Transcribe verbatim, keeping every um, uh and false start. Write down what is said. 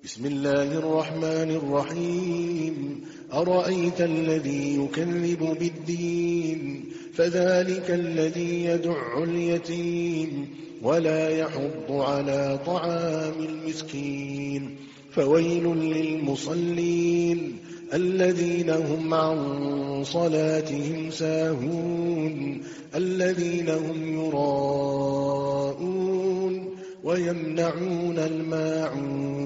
بسم الله الرحمن الرحيم أرأيت الذي يكذب بالدين فذلك الذي يدع اليتيم ولا يحض على طعام المسكين فويل للمصلين الذين هم عن صلاتهم ساهون الذين هم يراءون ويمنعون الماعون